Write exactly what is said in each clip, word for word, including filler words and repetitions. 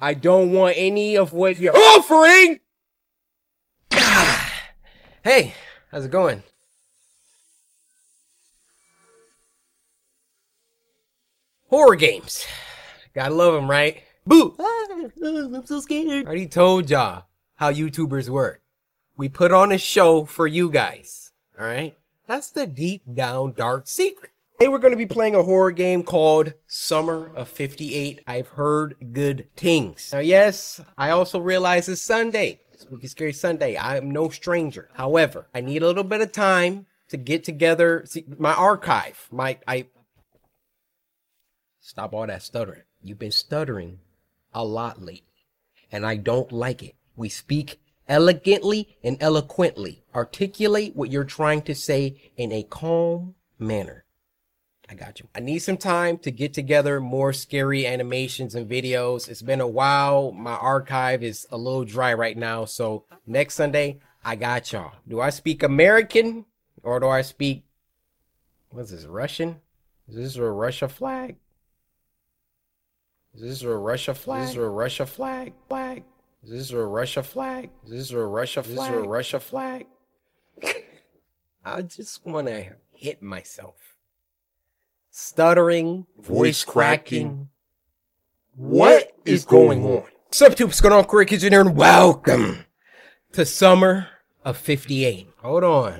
I don't want any of what you're offering! Hey, how's it going? Horror games. Gotta love them, right? Boo! Ah, I'm so scared. I already told y'all how YouTubers work. We put on a show for you guys, alright? That's the deep down dark secret. Today we're going to be playing a horror game called Summer of fifty-eight. I've heard good things. Now yes, I also realize it's Sunday. Spooky Scary Sunday. I am no stranger. However, I need a little bit of time to get together see, my archive. My I Stop all that stuttering. You've been stuttering a lot lately, and I don't like it. We speak elegantly and eloquently. Articulate what you're trying to say in a calm manner. I got you. I need some time to get together more scary animations and videos. It's been a while. My archive is a little dry right now. So next Sunday, I got y'all. Do I speak American or do I speak, what's this, Russian? Is this a Russia flag? Is this a Russia flag? Is this a Russia flag? Flag? Is this a Russia flag? Is this a Russia flag? Is this a Russia flag? I just want to hit myself. Stuttering, voice cracking. What is going on? What's up, tubes? What's going on? Corey Kitchen here, and welcome to Summer of fifty-eight. Hold on.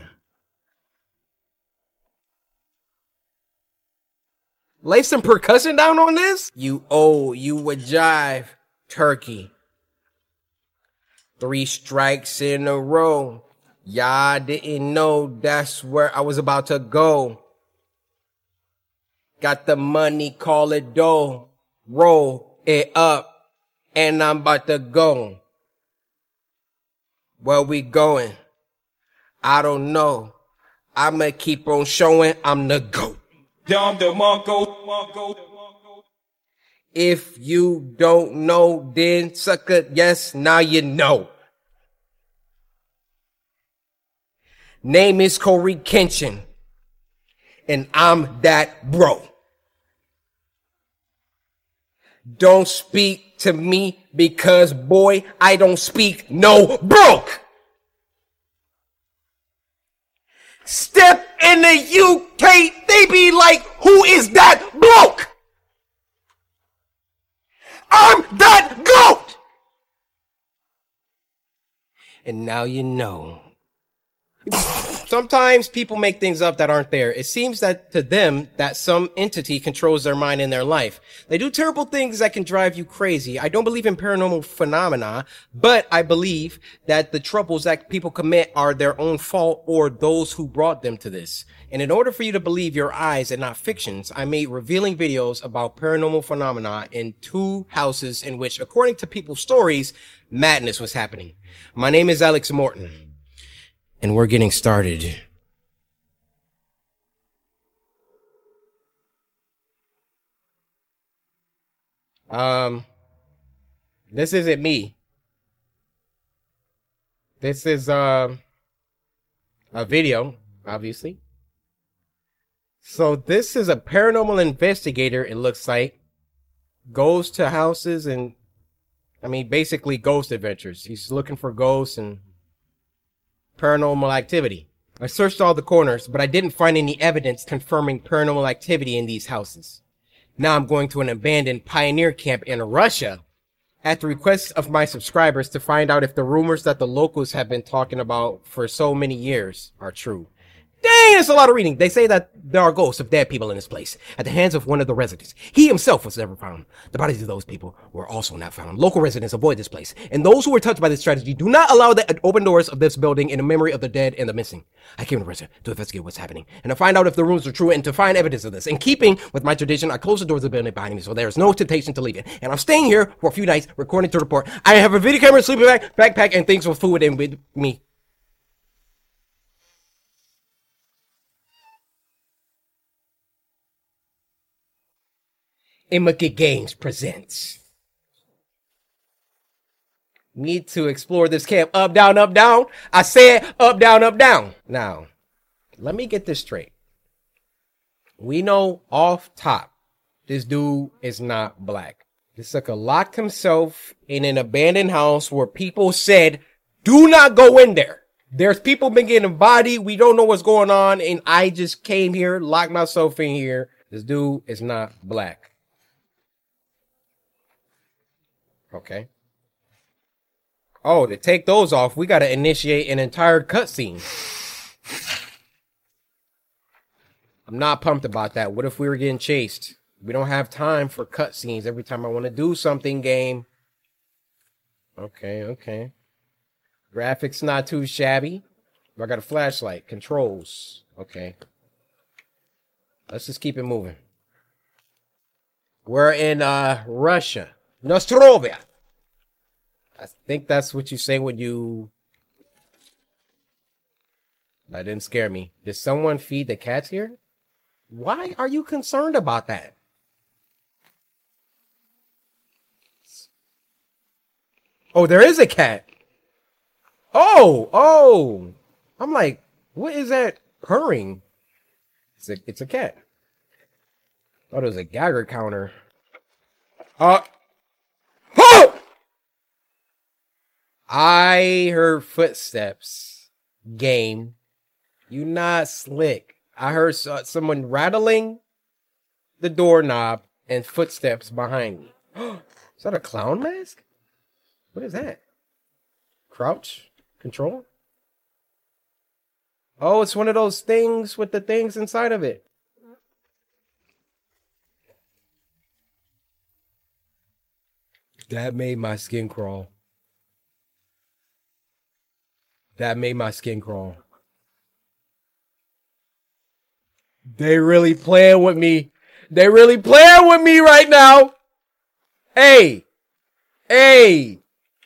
Lay some percussion down on this? You owe, you would jive, turkey. Three strikes in a row. Y'all didn't know that's where I was about to go. Got the money, call it dough. Roll it up, and I'm about to go. Where we going? I don't know. I'ma keep on showing I'm the GOAT. If you don't know, then sucker, yes, now you know. Name is Corey Kenshin, and I'm that bro. Don't speak to me because, boy, I don't speak no broke. Step in the U K, they be like, who is that bloke? I'm that GOAT! And now you know. Sometimes people make things up that aren't there. It seems that to them that some entity controls their mind and their life. They do terrible things that can drive you crazy. I don't believe in paranormal phenomena, but I believe that the troubles that people commit are their own fault or those who brought them to this. And in order for you to believe your eyes and not fictions, I made revealing videos about paranormal phenomena in two houses in which, according to people's stories, madness was happening. My name is Alex Morton. And we're getting started. Um, this isn't me. This is, um, a video, obviously. So this is a paranormal investigator, it looks like. Goes to houses and, I mean, basically ghost adventures. He's looking for ghosts and paranormal activity. I searched all the corners, but I didn't find any evidence confirming paranormal activity in these houses. Now I'm going to an abandoned pioneer camp in Russia at the request of my subscribers to find out if the rumors that the locals have been talking about for so many years are true. Dang, it's a lot of reading. They say that there are ghosts of dead people in this place at the hands of one of the residents. He himself was never found. The bodies of those people were also not found. Local residents avoid this place, and those who were touched by this strategy do not allow the open doors of this building in the memory of the dead and the missing. I came to Russia to investigate what's happening and to find out if the rumors are true and to find evidence of this. In keeping with my tradition, I closed the doors of the building behind me, so there is no temptation to leave it. And I'm staying here for a few nights, recording to report. I have a video camera, sleeping bag, backpack, and things for food and with me. Imaka Games presents. Need to explore this camp. Up, down, up, down. I said up, down, up, down. Now, let me get this straight. We know off top, this dude is not black. This sucker locked himself in an abandoned house where people said, do not go in there. There's people been getting bodied. We don't know what's going on. And I just came here, locked myself in here. This dude is not black. Okay. Oh, to take those off, we got to initiate an entire cutscene. I'm not pumped about that. What if we were getting chased? We don't have time for cutscenes every time I want to do something, game. Okay, okay. Graphics not too shabby. I got a flashlight. Controls. Okay. Let's just keep it moving. We're in uh Russia. Nostrovia. I think that's what you say when you... That didn't scare me. Did someone feed the cats here? Why are you concerned about that? Oh, there is a cat. Oh, oh. I'm like, what is that purring? It's a, it's a cat. Oh, there's a Geiger counter. Uh. Oh! I heard footsteps. Game. You not slick. I heard uh, someone rattling the doorknob and footsteps behind me. Is that a clown mask? What is that? Crouch? Control? Oh, it's one of those things with the things inside of it. That made my skin crawl. That made my skin crawl. They really playing with me. They really playing with me right now. Hey. Hey.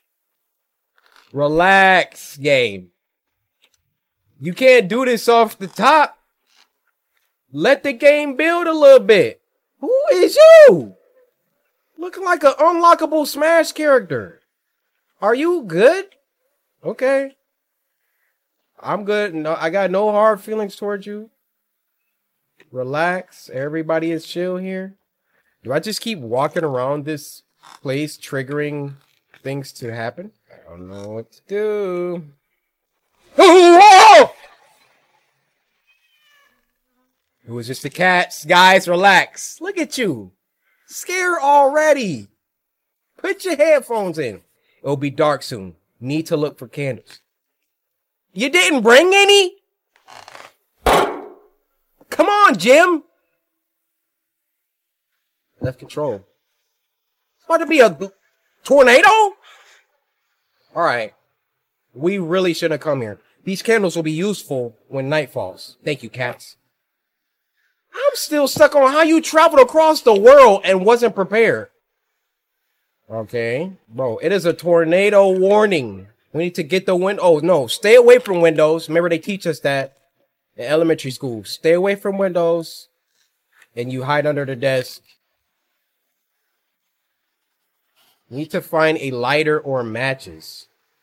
Relax, game. You can't do this off the top. Let the game build a little bit. Who is you? Looking like an unlockable Smash character. Are you good? Okay. I'm good. No, I got no hard feelings towards you. Relax. Everybody is chill here. Do I just keep walking around this place triggering things to happen? I don't know what to do. Oh! It was just the cats. Guys, relax. Look at you. Scared already. Put your headphones in. It'll be dark soon. Need to look for candles. You didn't bring any? Come on, Jim. Left control. It's about to be a tornado? All right. We really shouldn't have come here. These candles will be useful when night falls. Thank you, cats. I'm still stuck on how you traveled across the world and wasn't prepared. Okay. Bro, it is a tornado warning. We need to get the wind. Oh, no. Stay away from windows. Remember, they teach us that in elementary school. Stay away from windows. And you hide under the desk. Need to find a lighter or matches.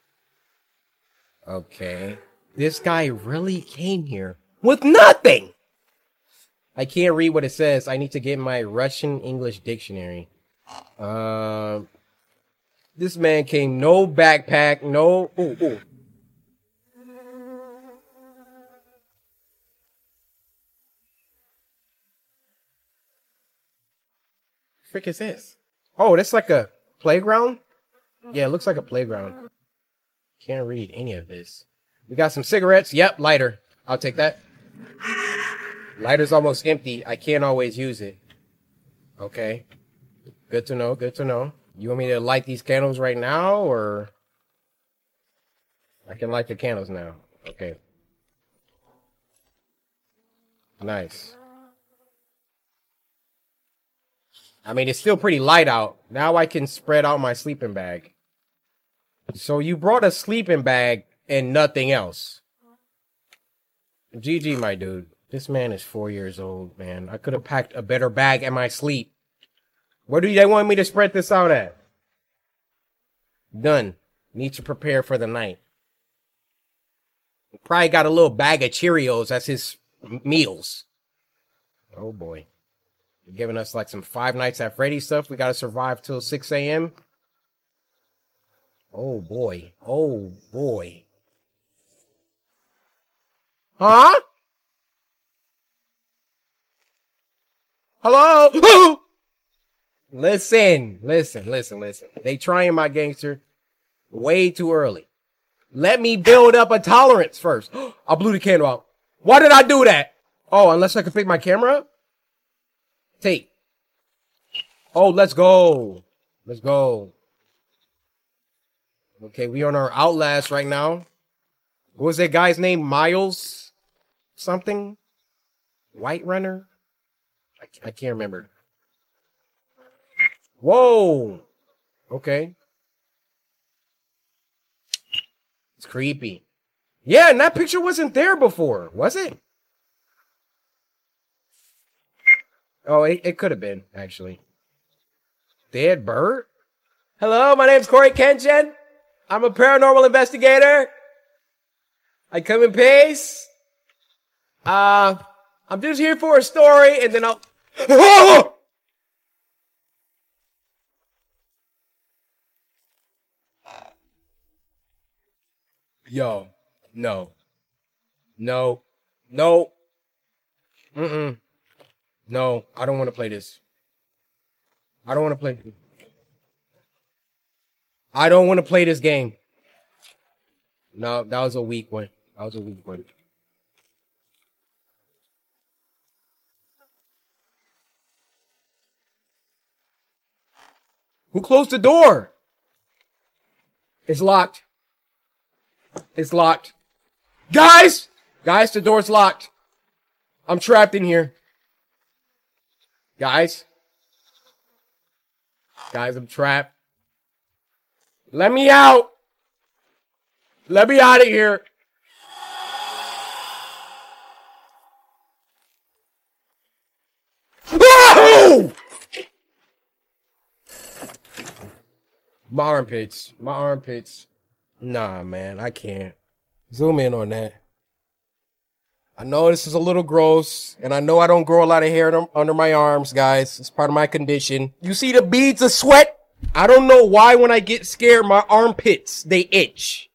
Okay. This guy really came here with nothing. I can't read what it says. I need to get my Russian English dictionary. Uh, this man came no backpack, no... Ooh, ooh. Frick is this? Oh, that's like a playground? Yeah, it looks like a playground. Can't read any of this. We got some cigarettes. Yep, lighter. I'll take that. Lighter's almost empty. I can't always use it. Okay. Good to know. Good to know. You want me to light these candles right now, or... I can light the candles now. Okay. Nice. I mean, it's still pretty light out. Now I can spread out my sleeping bag. So you brought a sleeping bag and nothing else. G G, my dude. This man is four years old, man. I could have packed a better bag in my sleep. Where do they want me to spread this out at? Done. Need to prepare for the night. Probably got a little bag of Cheerios as his meals. Oh, boy. Giving us like some Five Nights at Freddy's stuff. We got to survive till six A M Oh boy. Oh boy. Huh? Hello? Listen, listen, listen, listen. They trying my gangster way too early. Let me build up a tolerance first. I blew the candle out. Why did I do that? Oh, unless I can pick my camera up? Take. Oh, let's go. Let's go. Okay, we on our Outlast right now. What was that guy's name? Miles something? White Runner? I, I can't remember. Whoa. Okay. It's creepy. Yeah, and that picture wasn't there before, was it? Oh, it, it could have been, actually. Dead bird? Hello, my name's Corey Kenshin. I'm a paranormal investigator. I come in peace. Uh, I'm just here for a story, and then I'll... Yo, no. No. No. Mm-mm. No, I don't want to play this. I don't want to play... I don't want to play this game. No, that was a weak one. That was a weak one. Who closed the door? It's locked. It's locked. Guys! Guys, the door's locked. I'm trapped in here. Guys. Guys, I'm trapped. Let me out. Let me out of here. Whoa! My armpits. My armpits. Nah, man, I can't. Zoom in on that. I know this is a little gross, and I know I don't grow a lot of hair under my arms, guys. It's part of my condition. You see the beads of sweat? I don't know why when I get scared, my armpits, they itch.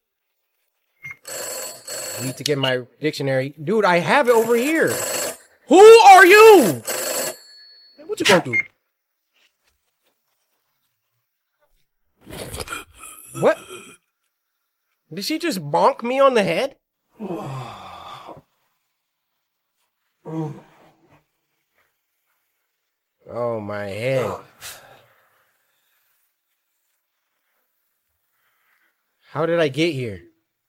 I need to get my dictionary. Dude, I have it over here. Who are you? What you gonna do? What? Did she just bonk me on the head? Oh, my head. How did I get here?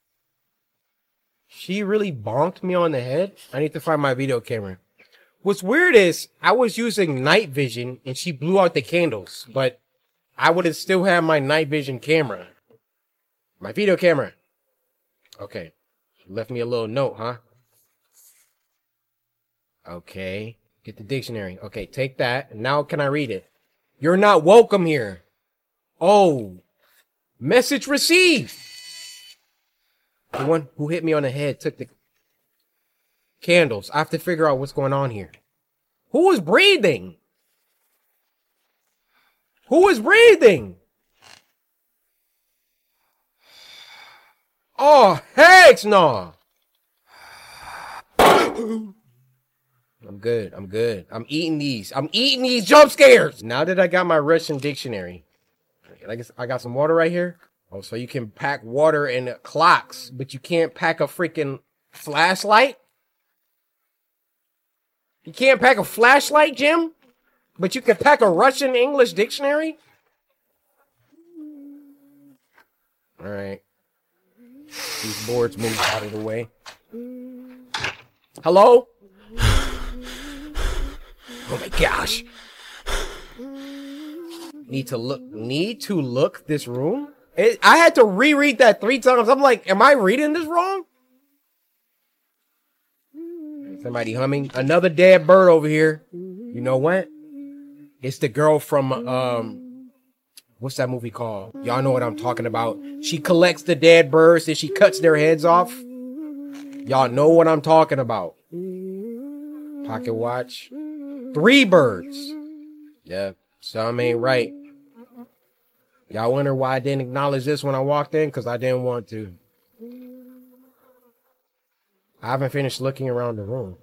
She really bonked me on the head? I need to find my video camera. What's weird is I was using night vision and she blew out the candles, but I would have still had my night vision camera. My video camera. Okay. She left me a little note, huh? Okay. Get the dictionary. Okay, take that. Now can I read it? You're not welcome here. Oh. Message received. The one who hit me on the head took the candles. I have to figure out what's going on here. Who is breathing? Who is breathing? Oh, heck no. I'm good. I'm good. I'm eating these. I'm eating these jump scares. Now that I got my Russian dictionary, I guess I got some water right here. Oh, so you can pack water in clocks, but you can't pack a freaking flashlight? You can't pack a flashlight, Jim? But you can pack a Russian English dictionary? All right. These boards move out of the way. Hello? Oh my gosh. Need to look, need to look this room? It, I had to reread that three times. I'm like, am I reading this wrong? Somebody humming. Another dead bird over here. You know what? It's the girl from, um, what's that movie called? Y'all know what I'm talking about. She collects the dead birds and she cuts their heads off. Y'all know what I'm talking about. Pocket watch. Three birds. Yeah, something ain't right. Y'all wonder why I didn't acknowledge this when I walked in? Because I didn't want to. I haven't finished looking around the room.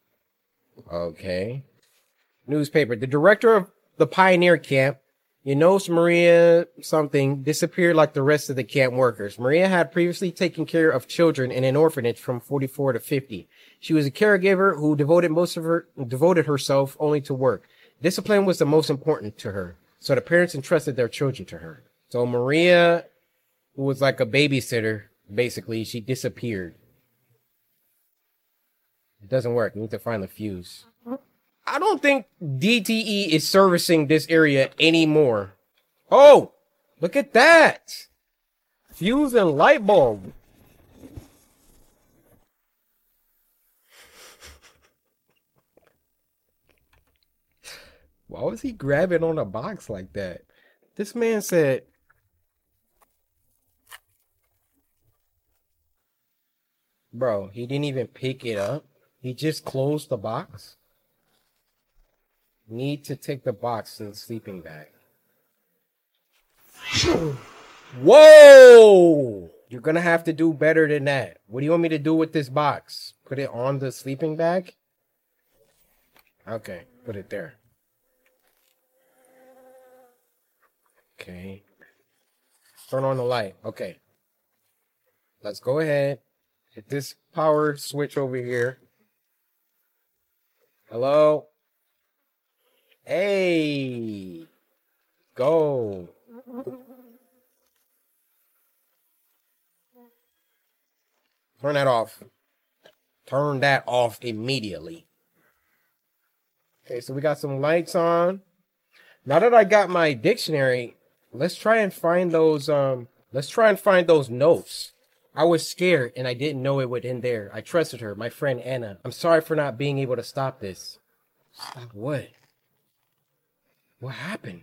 Okay. Newspaper. The director of the pioneer camp, Enos Maria something, disappeared like the rest of the camp workers. Maria had previously taken care of children in an orphanage from forty-four to fifty. She was a caregiver who devoted most of her devoted herself only to work. Discipline was the most important to her, so the parents entrusted their children to her. So Maria, who was like a babysitter, basically, she disappeared. It doesn't work. We need to find the fuse. I don't think D T E is servicing this area anymore. Oh, look at that. Fuse and light bulb. Why was he grabbing on a box like that? This man said... Bro, he didn't even pick it up. He just closed the box. Need to take the box to the sleeping bag. Whoa! You're gonna have to do better than that. What do you want me to do with this box? Put it on the sleeping bag? Okay, put it there. Okay. Turn on the light. Okay. Let's go ahead. Hit this power switch over here. Hello? Hey! Go! Turn that off. Turn that off immediately. Okay, so we got some lights on. Now that I got my dictionary, let's try and find those, um, let's try and find those notes. I was scared and I didn't know it would end there. I trusted her, my friend Anna. I'm sorry for not being able to stop this. Stop what? What happened?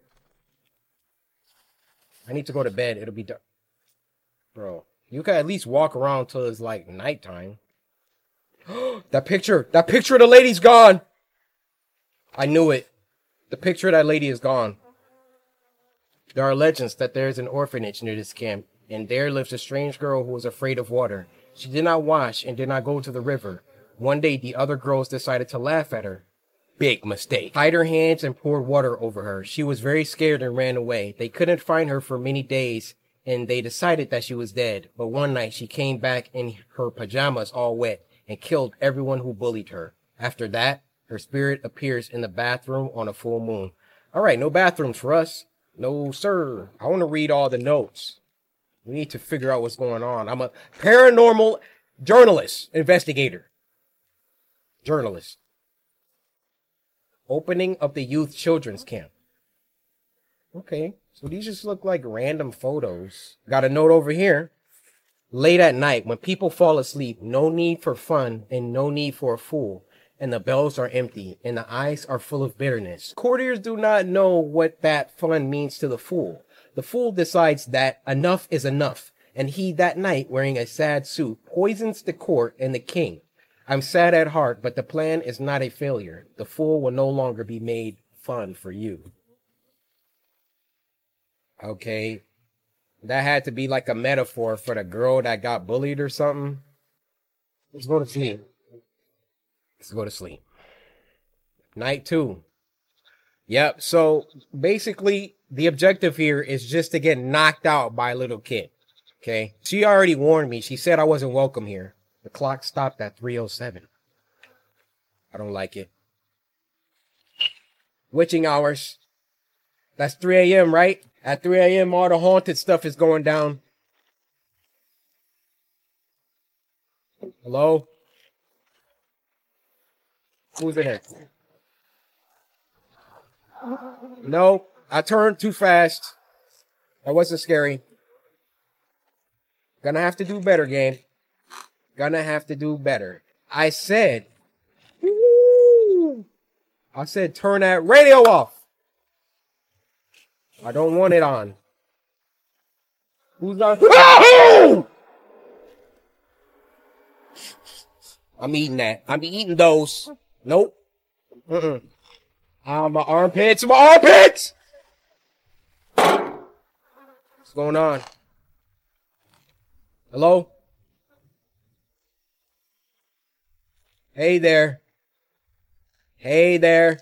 I need to go to bed. It'll be dark. Bro, you can at least walk around till it's like nighttime. That picture, that picture of the lady's gone. I knew it. The picture of that lady is gone. There are legends that there is an orphanage near this camp, and there lives a strange girl who was afraid of water. She did not wash and did not go to the river. One day, the other girls decided to laugh at her. Big mistake. Tied her hands and poured water over her. She was very scared and ran away. They couldn't find her for many days, and they decided that she was dead. But one night, she came back in her pajamas all wet and killed everyone who bullied her. After that, her spirit appears in the bathroom on a full moon. All right, no bathrooms for us. No, sir. I want to read all the notes. We need to figure out what's going on. I'm a paranormal journalist, investigator. Journalist. Opening of the youth children's camp. Okay, so these just look like random photos. Got a note over here. Late at night, when people fall asleep, no need for fun and no need for a fool. And the bells are empty, and the eyes are full of bitterness. Courtiers do not know what that fun means to the fool. The fool decides that enough is enough, and he that night, wearing a sad suit, poisons the court and the king. I'm sad at heart, but the plan is not a failure. The fool will no longer be made fun for you. Okay. That had to be like a metaphor for the girl that got bullied or something. Let's go to sleep. Let's go to sleep. Night two. Yep, so basically the objective here is just to get knocked out by a little kid. Okay? She already warned me. She said I wasn't welcome here. The clock stopped at three oh seven. I don't like it. Witching hours. That's three a.m., right? At three a.m., all the haunted stuff is going down. Hello? Who's in here? No, I turned too fast. That wasn't scary. Gonna have to do better, game. Gonna have to do better. I said, woo, I said turn that radio off. I don't want it on. Who's on? I'm eating that. I'm eating those. Nope. Mm-mm. Ah, my armpits, my armpits! What's going on? Hello? Hey there. Hey there.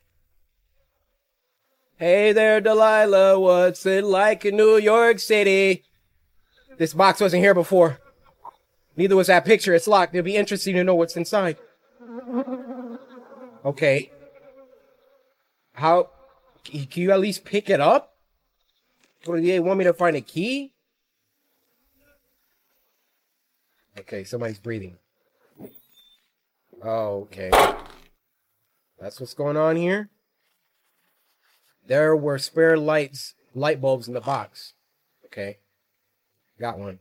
Hey there, Delilah. What's it like in New York City? This box wasn't here before. Neither was that picture. It's locked. It'll be interesting to know what's inside. Okay. How? Can you at least pick it up? What, do they want me to find a key? Okay, somebody's breathing. Oh, okay. That's what's going on here? There were spare lights, light bulbs in the box. Okay. Got one.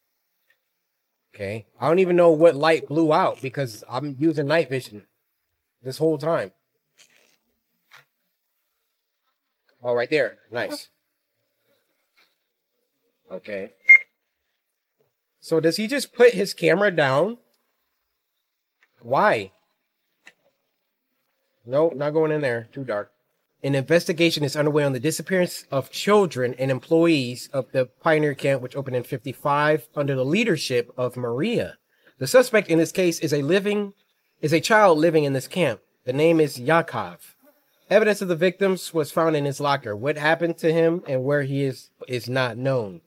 Okay. I don't even know what light blew out because I'm using night vision this whole time. Oh, right there. Nice. Okay. So does he just put his camera down? Why? Nope, not going in there. Too dark. An investigation is underway on the disappearance of children and employees of the Pioneer Camp, which opened in fifty-five under the leadership of Maria. The suspect in this case is a living, is a child living in this camp. The name is Yakov. Evidence of the victims was found in his locker. What happened to him and where he is is not known.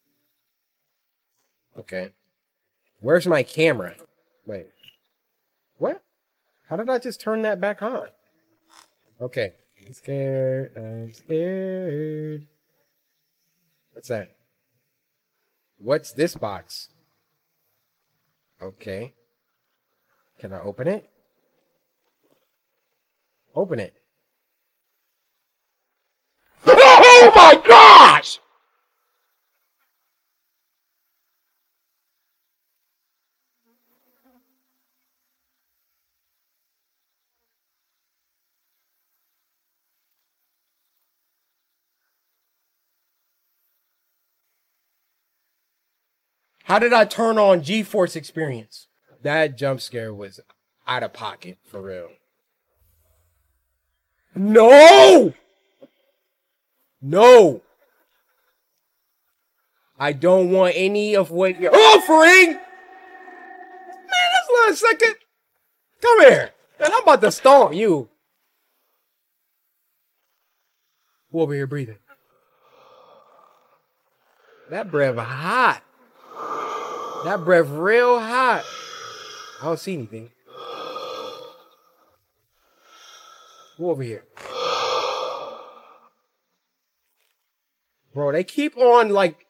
Okay. Where's my camera? Wait. What? How did I just turn that back on? Okay. I'm scared. I'm scared. What's that? What's this box? Okay. Can I open it? Open it. Oh my gosh! How did I turn on GeForce Experience? That jump scare was out of pocket, for real. No! No! I don't want any of what you're offering! Man, that's not a second. Come here. Man, I'm about to stomp you. Who over here breathing? That breath hot. That breath real hot. I don't see anything. Who over here? Bro, they keep on like...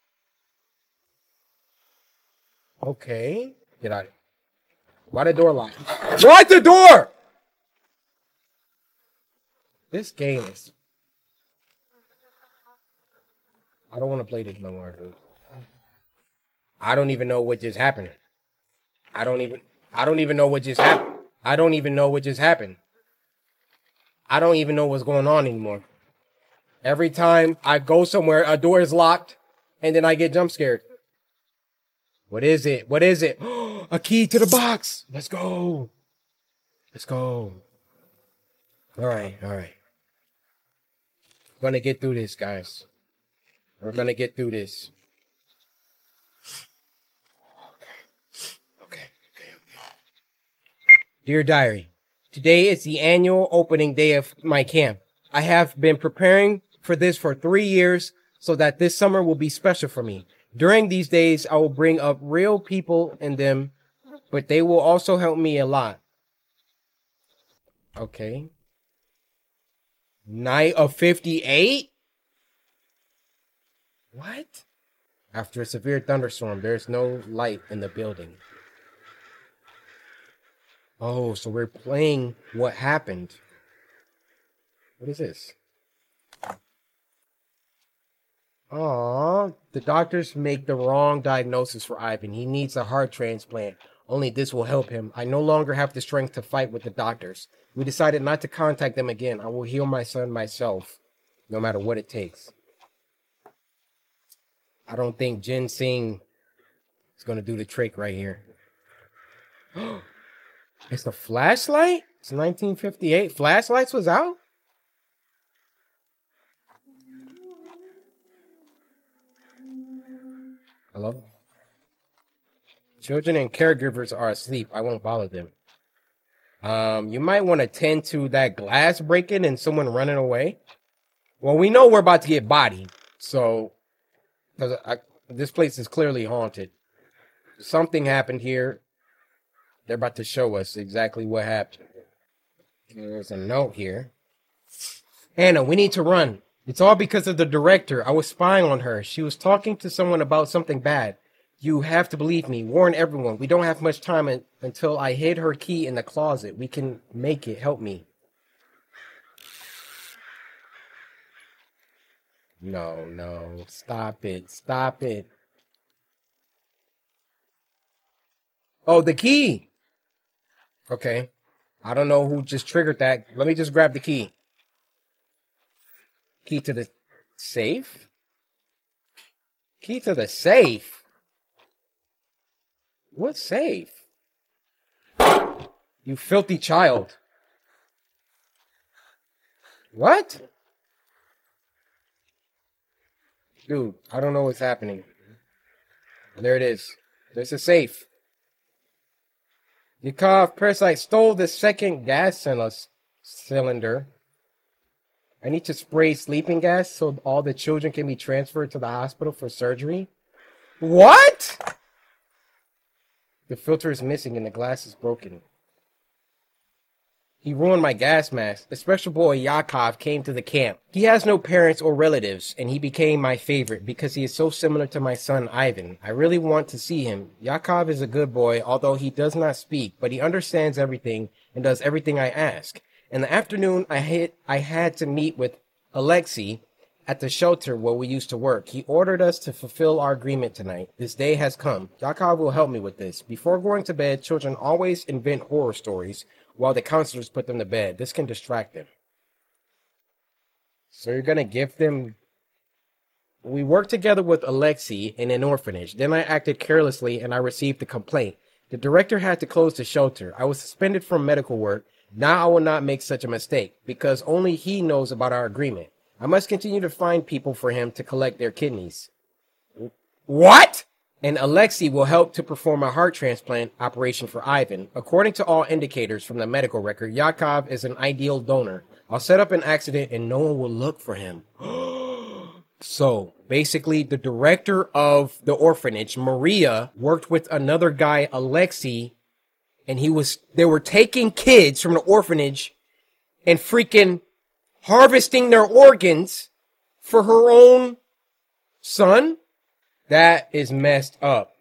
Okay. Get out of here. Why the door locked? Why the door? This game is... I don't want to play this no more, dude. I don't even know what just happened. I don't even... I don't even know what just happened. I don't even know what just happened. I don't even know what's going on anymore. Every time I go somewhere, a door is locked, and then I get jump scared. What is it? What is it? A key to the box. Let's go. Let's go. All right, all right. We're gonna get through this, guys. We're gonna get through this. Okay. Okay. Okay. Dear Diary, today is the annual opening day of my camp. I have been preparing for this for three years so that this summer will be special for me. During these days, I will bring up real people in them, but they will also help me a lot. Okay. Night of fifty-eight? What? After a severe thunderstorm, there's no light in the building. Oh, so we're playing what happened. What is this? Aww, the doctors make the wrong diagnosis for Ivan. He needs a heart transplant. Only this will help him. I no longer have the strength to fight with the doctors. We decided not to contact them again. I will heal my son myself, no matter what it takes. I don't think ginseng is going to do the trick right here. It's the flashlight? It's nineteen fifty-eight. Flashlights was out? Hello? Children and caregivers are asleep. I won't bother them. Um, you might want to tend to that glass breaking and someone running away. Well, we know we're about to get bodied, so because this place is clearly haunted. Something happened here. They're about to show us exactly what happened. There's a note here. Anna, we need to run. It's all because of the director. I was spying on her. She was talking to someone about something bad. You have to believe me. Warn everyone. We don't have much time in, until I hid her key in the closet. We can make it. Help me. No, no. Stop it. Stop it. Oh, the key. Okay. I don't know who just triggered that. Let me just grab the key. Key to the safe? Key to the safe? What safe? You filthy child. What? Dude, I don't know what's happening. There it is. There's a safe. Yakov Parasite stole the second gas cylinder. I need to spray sleeping gas so all the children can be transferred to the hospital for surgery. What? The filter is missing and the glass is broken. He ruined my gas mask. The special boy Yakov came to the camp. He has no parents or relatives, and he became my favorite because he is so similar to my son Ivan. I really want to see him. Yakov is a good boy, although he does not speak, but he understands everything and does everything I ask. In the afternoon, I had, I had to meet with Alexei at the shelter where we used to work. He ordered us to fulfill our agreement tonight. This day has come. Yakov will help me with this. Before going to bed, children always invent horror stories while the counselors put them to bed. This can distract them. So you're going to give them... We worked together with Alexei in an orphanage. Then I acted carelessly and I received a complaint. The director had to close the shelter. I was suspended from medical work. Now I will not make such a mistake because only he knows about our agreement. I must continue to find people for him to collect their kidneys. What? And Alexei will help to perform a heart transplant operation for Ivan. According to all indicators from the medical record, Yakov is an ideal donor. I'll set up an accident and no one will look for him. So, basically, the director of the orphanage, Maria, worked with another guy, Alexei, and he was, they were taking kids from the orphanage and freaking harvesting their organs for her own son? That is messed up.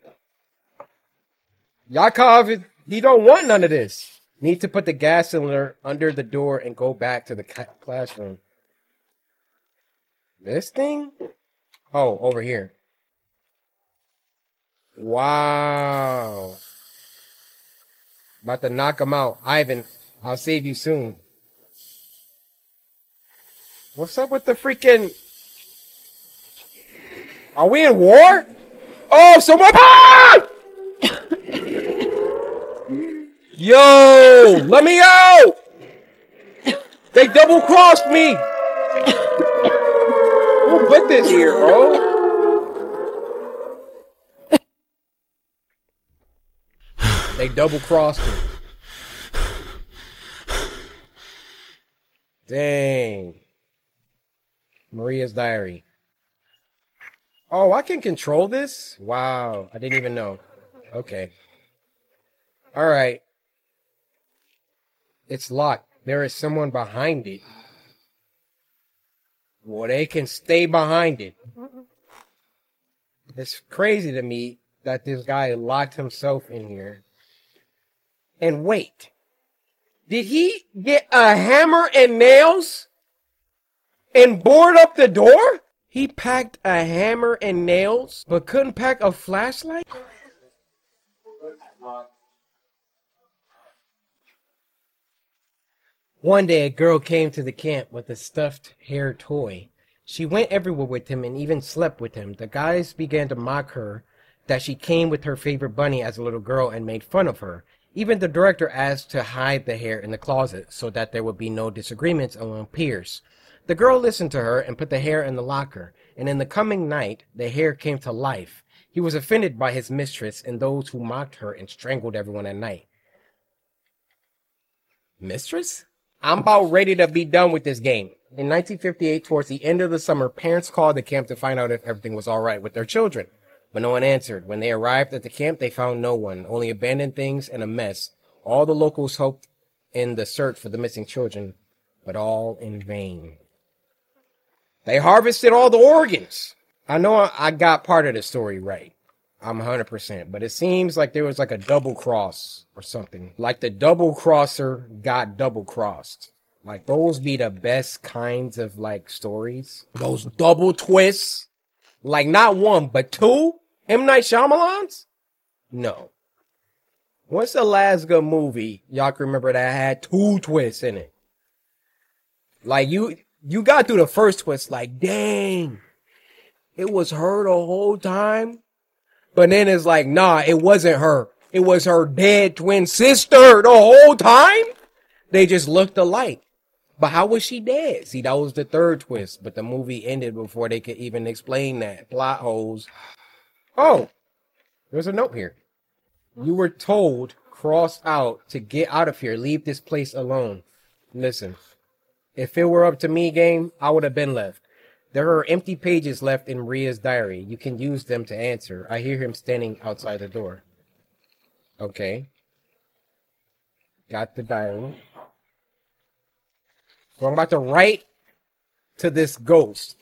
Yakov, he don't want none of this. Need to put the gas cylinder under the door and go back to the classroom. This thing? Oh, over here. Wow. About to knock him out. Ivan, I'll save you soon. What's up with the freaking... Are we in war? Oh, someone... Ah! Yo, let me out! They double-crossed me! Who put this here, bro? They double-crossed me. Dang. Maria's diary. Oh, I can control this? Wow, I didn't even know. Okay. All right. It's locked. There is someone behind it. Well, they can stay behind it. It's crazy to me that this guy locked himself in here. And wait. Did he get a hammer and nails and board up the door? He packed a hammer and nails, but couldn't pack a flashlight? One day, a girl came to the camp with a stuffed hair toy. She went everywhere with him and even slept with him. The guys began to mock her that she came with her favorite bunny as a little girl and made fun of her. Even the director asked to hide the hair in the closet so that there would be no disagreements among peers. The girl listened to her and put the hair in the locker, and in the coming night, the hair came to life. He was offended by his mistress and those who mocked her and strangled everyone at night. Mistress? I'm about ready to be done with this game. In nineteen fifty-eight, towards the end of the summer, parents called the camp to find out if everything was all right with their children. But no one answered. When they arrived at the camp, they found no one, only abandoned things and a mess. All the locals hoped in the search for the missing children, but all in vain. They harvested all the organs. I know I got part of the story right. I'm one hundred percent. But it seems like there was like a double cross or something. Like the double crosser got double crossed. Like those be the best kinds of like stories. Those double twists. Like not one, but two? M. Night Shyamalan's? No. What's the last good movie y'all can remember that had two twists in it? Like you, you got through the first twist like, dang, it was her the whole time. But then it's like, nah, it wasn't her. It was her dead twin sister the whole time. They just looked alike. But how was she dead? See, that was the third twist. But the movie ended before they could even explain that. Plot holes. Oh, there's a note here. You were told, crossed out, to get out of here. Leave this place alone. Listen, if it were up to me, game, I would have been left. There are empty pages left in Maria's diary. You can use them to answer. I hear him standing outside the door. Okay. Got the diary. So I'm about to write to this ghost.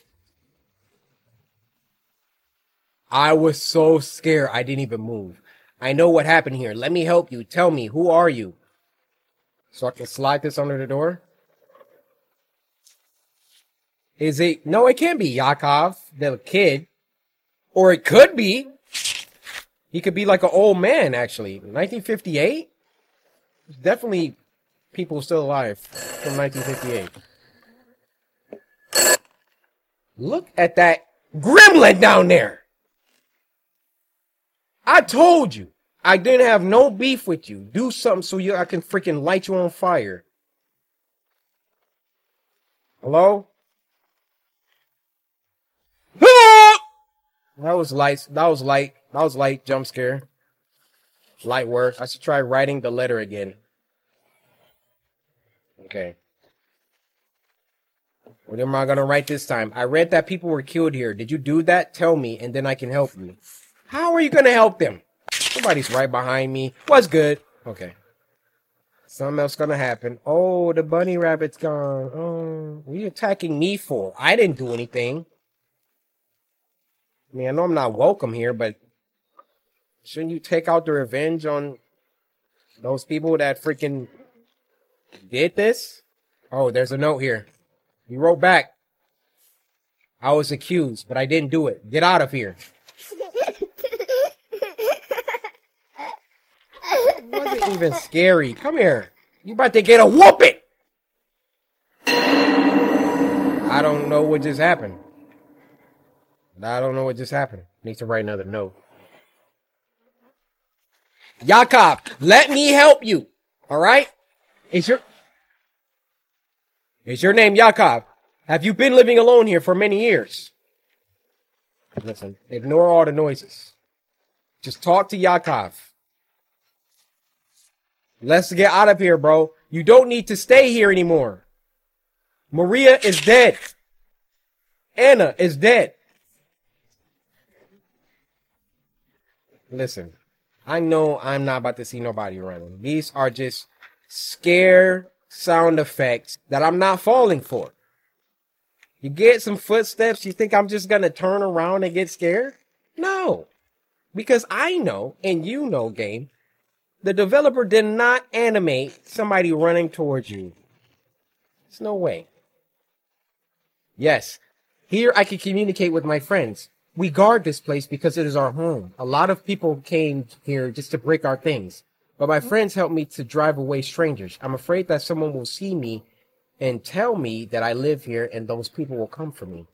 I was so scared I didn't even move. I know what happened here. Let me help you. Tell me, who are you? So I can slide this under the door. Is it? No, it can't be Yakov, the kid. Or it could be. He could be like an old man, actually. nineteen fifty-eight? Definitely people still alive from nineteen fifty-eight. Look at that gremlin down there. I told you. I didn't have no beef with you. Do something so you I can freaking light you on fire. Hello? That was light. That was light. That was light jump scare. Light work. I should try writing the letter again. Okay. What am I going to write this time? I read that people were killed here. Did you do that? Tell me, and then I can help you. How are you going to help them? Somebody's right behind me. What's good? Okay. Something else going to happen. Oh, the bunny rabbit's gone. Oh, what are you attacking me for? I didn't do anything. I mean, I know I'm not welcome here, but shouldn't you take out the revenge on those people that freaking did this? Oh, there's a note here. He wrote back. I was accused, but I didn't do it. Get out of here. It wasn't even scary. Come here. You about to get a whooping. I don't know what just happened. I don't know what just happened. Need to write another note. Yakov, let me help you. All right? Is your Is your name Yakov? Have you been living alone here for many years? Listen, ignore all the noises. Just talk to Yakov. Let's get out of here, bro. You don't need to stay here anymore. Maria is dead. Anna is dead. Listen, I know I'm not about to see nobody running. These are just scare sound effects that I'm not falling for. You get some footsteps, you think I'm just going to turn around and get scared? No. Because I know, and you know, game, the developer did not animate somebody running towards you. There's no way. Yes, here I can communicate with my friends. We guard this place because it is our home. A lot of people came here just to break our things. But my friends helped me to drive away strangers. I'm afraid that someone will see me and tell me that I live here and those people will come for me.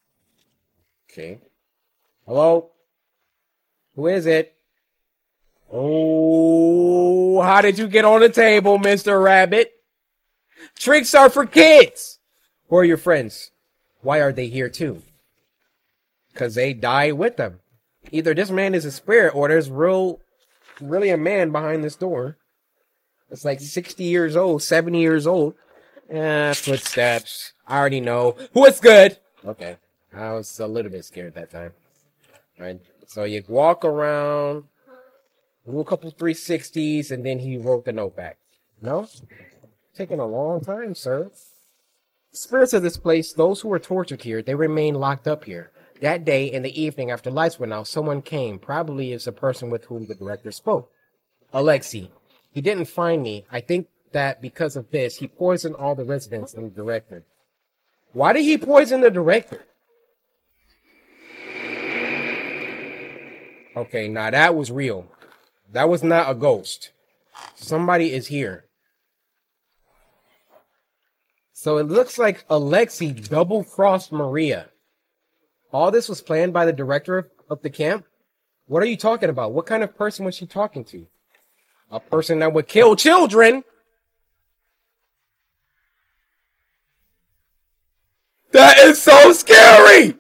Okay. Hello? Who is it? Oh, how did you get on the table, Mister Rabbit? Tricks are for kids. Who are your friends? Why are they here too? Because they died with them. Either this man is a spirit or there's real, really a man behind this door. It's like sixty years old, seventy years old. Eh, footsteps. I already know. What's good? Okay. I was a little bit scared that time. All right. So you walk around, do a couple three sixties, and then he wrote the note back. No? Taking a long time, sir. Spirits of this place, those who were tortured here, they remain locked up here. That day, in the evening, after lights went out, someone came. Probably is the person with whom the director spoke. Alexei. He didn't find me. I think that because of this, he poisoned all the residents and the director. Why did he poison the director? Okay, now that was real. That was not a ghost. Somebody is here. So it looks like Alexei double-crossed Maria. All this was planned by the director of, of the camp? What are you talking about? What kind of person was she talking to? A person that would kill children? That is so scary!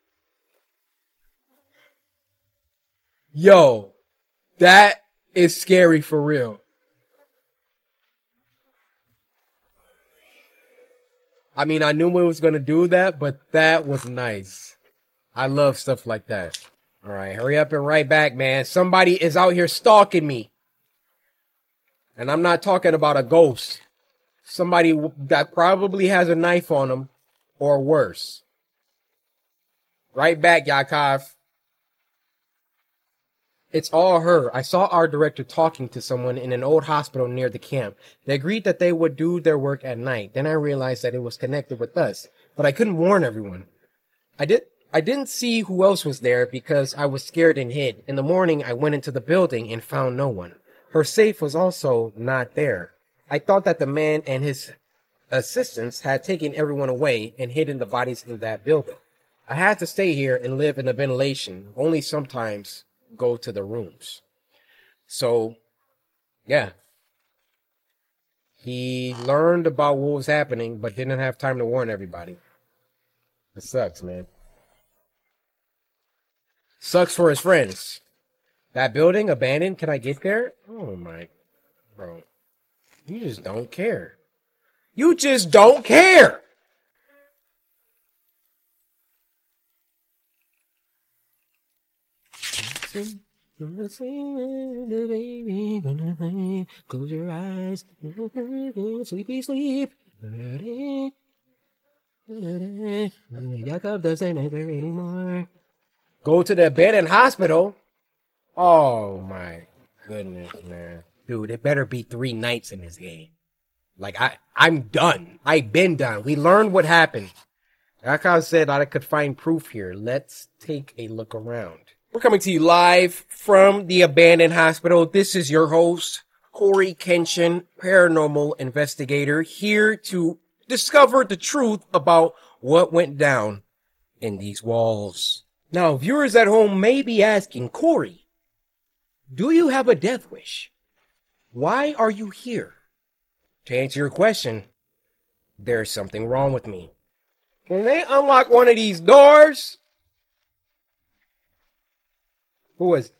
Yo, that is scary for real. I mean, I knew it was going to do that, but that was nice. I love stuff like that. All right, hurry up and right back, man. Somebody is out here stalking me. And I'm not talking about a ghost. Somebody that probably has a knife on them or worse. Right back, Yakov. It's all her. I saw our director talking to someone in an old hospital near the camp. They agreed that they would do their work at night. Then I realized that it was connected with us, but I couldn't warn everyone. I did. I didn't see who else was there because I was scared and hid. In the morning, I went into the building and found no one. Her safe was also not there. I thought that the man and his assistants had taken everyone away and hidden the bodies in that building. I had to stay here and live in the ventilation, only sometimes go to the rooms. So, yeah. He learned about what was happening, but didn't have time to warn everybody. It sucks, man. Sucks for his friends. That building abandoned, can I get there? Oh my, bro. You just don't care. You just don't care! Close your eyes. Sleepy sleep. Jacob doesn't enter anymore. Go to the abandoned hospital? Oh my goodness, man. Dude, it better be three nights in this game. Like, I, I'm done. I've been done. We learned what happened. Like I said, I could find proof here. Let's take a look around. We're coming to you live from the abandoned hospital. This is your host, Corey Kenshin, paranormal investigator, here to discover the truth about what went down in these walls. Now, viewers at home may be asking, Corey, do you have a death wish? Why are you here? To answer your question, there's something wrong with me. Can they unlock one of these doors? Who is?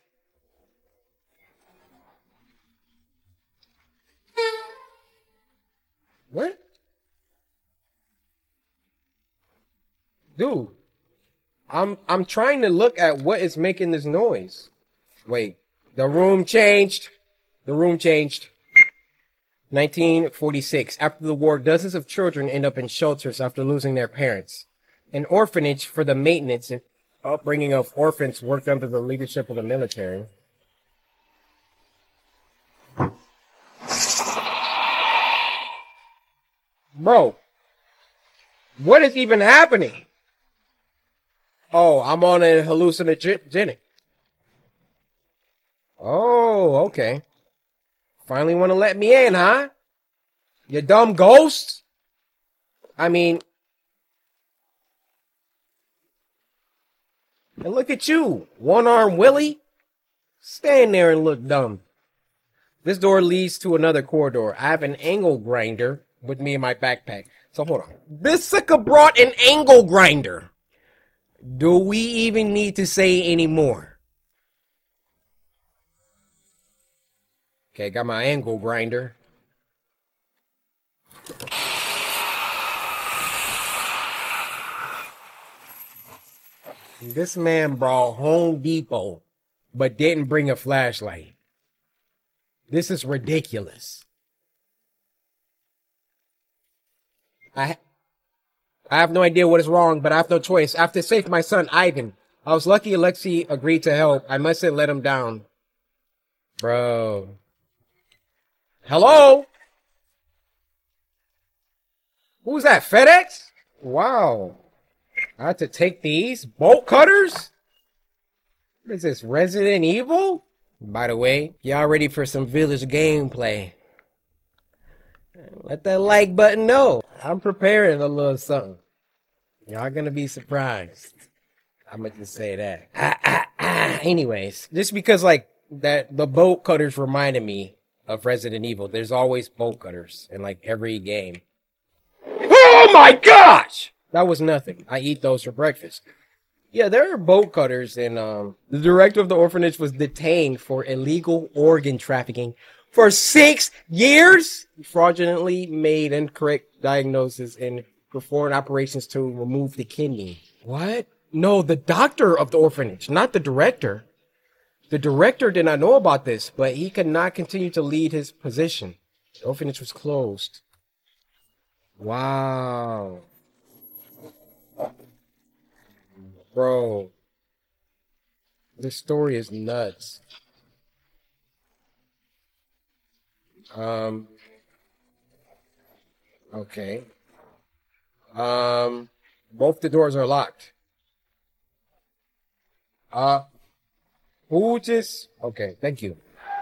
What? Dude, I'm I'm trying to look at what is making this noise. Wait, the room changed. The room changed. nineteen forty-six. After the war, dozens of children end up in shelters after losing their parents. An orphanage for the maintenance and upbringing of orphans worked under the leadership of the military. Bro, what is even happening? Oh, I'm on a hallucinogenic. Oh, okay. Finally want to let me in, huh? You dumb ghost? I mean, and look at you, one-armed Willie. Stand there and look dumb. This door leads to another corridor. I have an angle grinder with me in my backpack. So hold on. This sucker brought an angle grinder. Do we even need to say any more? Okay, got my angle grinder. This man brought Home Depot, but didn't bring a flashlight. This is ridiculous. I I have no idea what is wrong, but I have no choice. I have to save my son, Ivan. I was lucky Alexei agreed to help. I mustn't let him down. Bro. Hello? Who's that, FedEx? Wow. I have to take these? Bolt cutters? What is this, Resident Evil? By the way, y'all ready for some village gameplay? Let that like button know. I'm preparing a little something. Y'all gonna be surprised. I'm gonna just say that. Ah, ah, ah. Anyways, just because like that, the bolt cutters reminded me of Resident Evil. There's always bolt cutters in like every game. Oh my gosh! That was nothing. I eat those for breakfast. Yeah, there are bolt cutters, and um, the director of the orphanage was detained for illegal organ trafficking for six years. He fraudulently made incorrect diagnosis and performed operations to remove the kidney. What? No, the doctor of the orphanage, not the director. The director did not know about this, but he could not continue to lead his position. The orphanage was closed. Wow. Bro, this story is nuts. Um, okay. Um, both the doors are locked. Uh, who just, okay, thank you.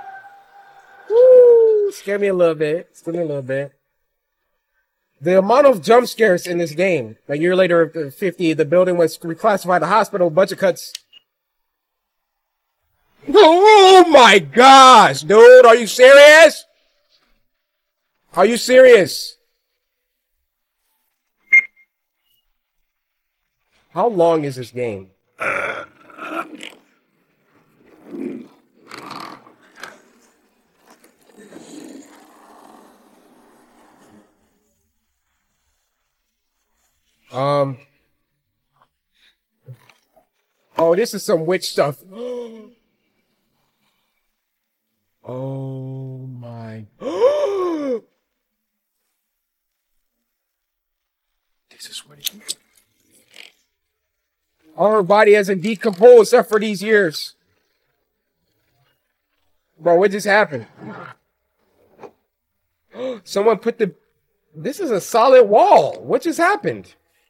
Woo, scare me a little bit, scare me a little bit. The amount of jump scares in this game. A year later, fifty, the building was reclassified to hospital, budget cuts. Oh my gosh, dude, are you serious? Are you serious? How long is this game? Um. Oh, this is some witch stuff. Oh my. This is what it is. Our body hasn't decomposed except for these years. Bro, what just happened? Someone put the... This is a solid wall. What just happened?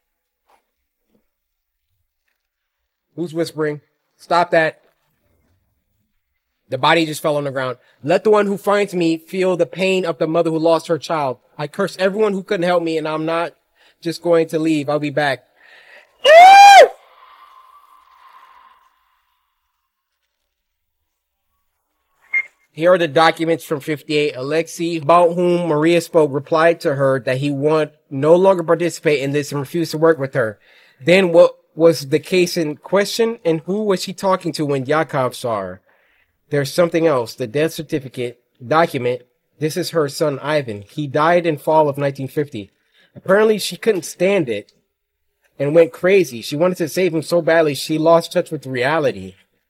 Who's whispering? Stop that. The body just fell on the ground. Let the one who finds me feel the pain of the mother who lost her child. I curse everyone who couldn't help me, and I'm not just going to leave. I'll be back. Here are the documents from fifty-eight. Alexei, about whom Maria spoke, replied to her that he would no longer participate in this and refused to work with her. Then what was the case in question, and who was she talking to when Yakov saw her? There's something else. The death certificate document. This is her son, Ivan. He died in fall of nineteen fifty. Apparently, she couldn't stand it and went crazy. She wanted to save him so badly, she lost touch with reality.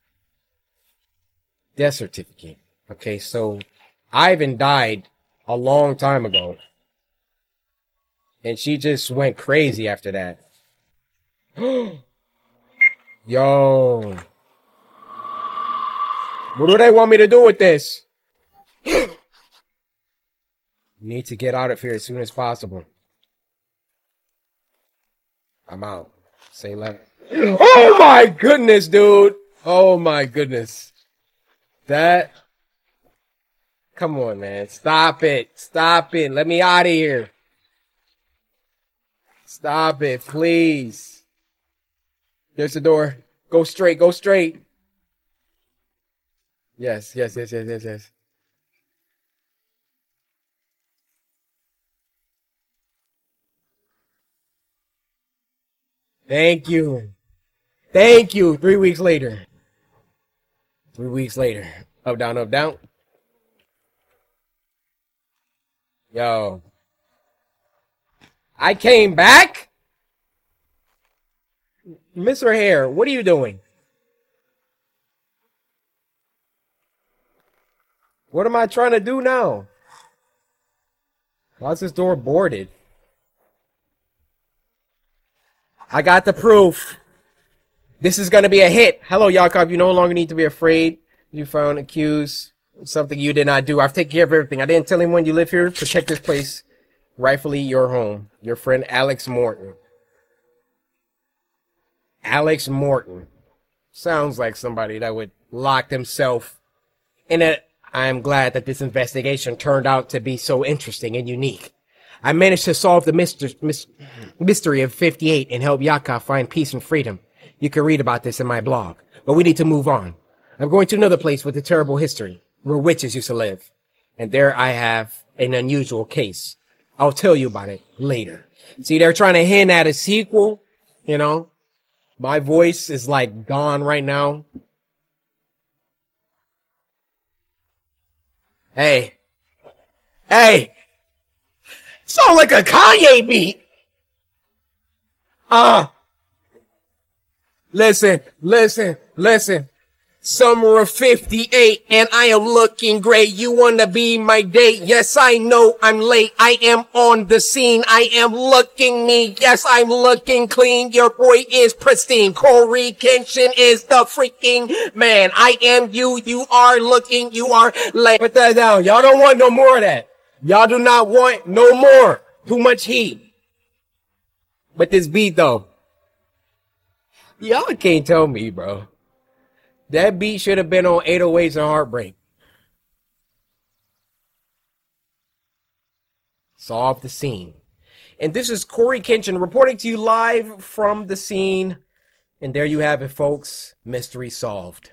Death certificate. Okay, so Ivan died a long time ago. And she just went crazy after that. Yo. What do they want me to do with this? Need to get out of here as soon as possible. I'm out. Say left. Oh my goodness, dude. Oh my goodness. That... Come on, man. Stop it. Stop it. Let me out of here. Stop it, please. There's the door. Go straight. Go straight. Yes, yes, yes, yes, yes, yes. Thank you. Thank you. Three weeks later. Three weeks later. Up, down, up, down. Yo. I came back? mister Hare, what are you doing? What am I trying to do now? Why's this door boarded? I got the proof. This is gonna be a hit. Hello, Yakov. You no longer need to be afraid. You found accused of something you did not do. I've taken care of everything. I didn't tell anyone you live here. Protect this place. Rightfully your home. Your friend Alex Morton. Alex Morton. Sounds like somebody that would lock themselves in a... I am glad that this investigation turned out to be so interesting and unique. I managed to solve the myster- mis- mystery of fifty-eight and help Yakov find peace and freedom. You can read about this in my blog. But we need to move on. I'm going to another place with a terrible history, where witches used to live. And there I have an unusual case. I'll tell you about it later. See, they're trying to hint at a sequel, you know? My voice is like gone right now. Hey. Hey! Sound like a Kanye beat! Ah! Uh, listen, listen, listen. Summer of fifty-eight, and I am looking great. You wanna be my date? Yes, I know I'm late. I am on the scene. I am looking me. Yes, I'm looking clean. Your boy is pristine. Corey Kenshin is the freaking man. I am you. You are looking. You are late. Put that down. Y'all don't want no more of that. Y'all do not want no more. Too much heat. But this beat though. Y'all can't tell me, bro. That beat should have been on eight oh eights and Heartbreak. Solve the scene. And this is Corey Kenshin reporting to you live from the scene. And there you have it, folks. Mystery solved.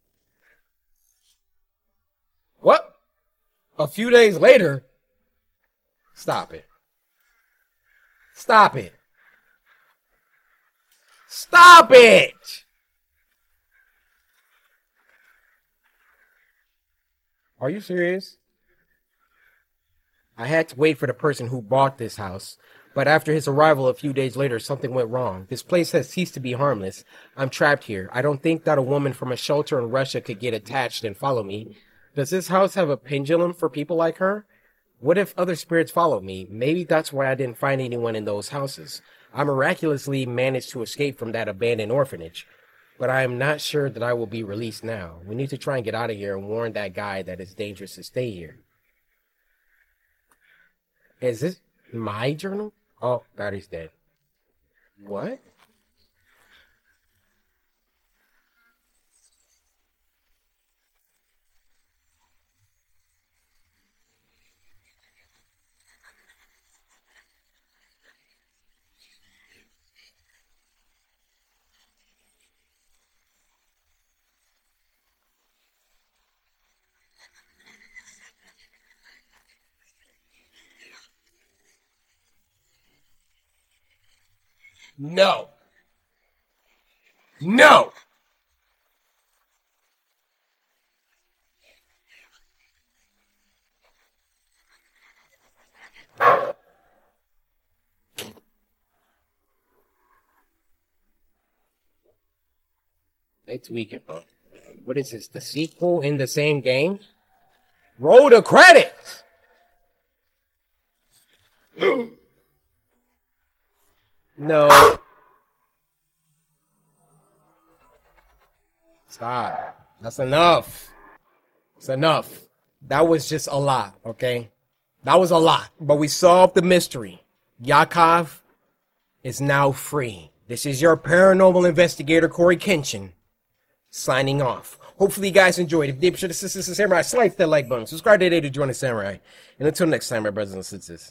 What? A few days later? Stop it. Stop it. Stop it! Are you serious? I had to wait for the person who bought this house, but after his arrival a few days later, something went wrong. This place has ceased to be harmless. I'm trapped here. I don't think that a woman from a shelter in Russia could get attached and follow me. Does this house have a pendulum for people like her? What if other spirits follow me? Maybe that's why I didn't find anyone in those houses. I miraculously managed to escape from that abandoned orphanage. But I am not sure that I will be released now. We need to try and get out of here and warn that guy that it's dangerous to stay here. Is this my journal? Oh, battery's dead. What? No. No. They tweaking, huh? What is this? The sequel in the same game? Roll the credits! No. Stop. That's enough. It's enough. That was just a lot, okay? That was a lot. But we solved the mystery. Yakov is now free. This is your paranormal investigator, Corey Kenshin, signing off. Hopefully you guys enjoyed. If you did, be sure to assist the Samurai, slice that like button. Subscribe today to join the Samurai. And until next time, my brothers and sisters.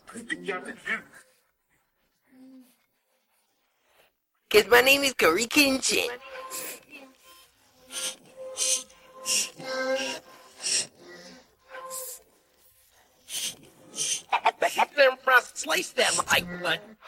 Cause my name is Corey Kenshin. Slice that like button.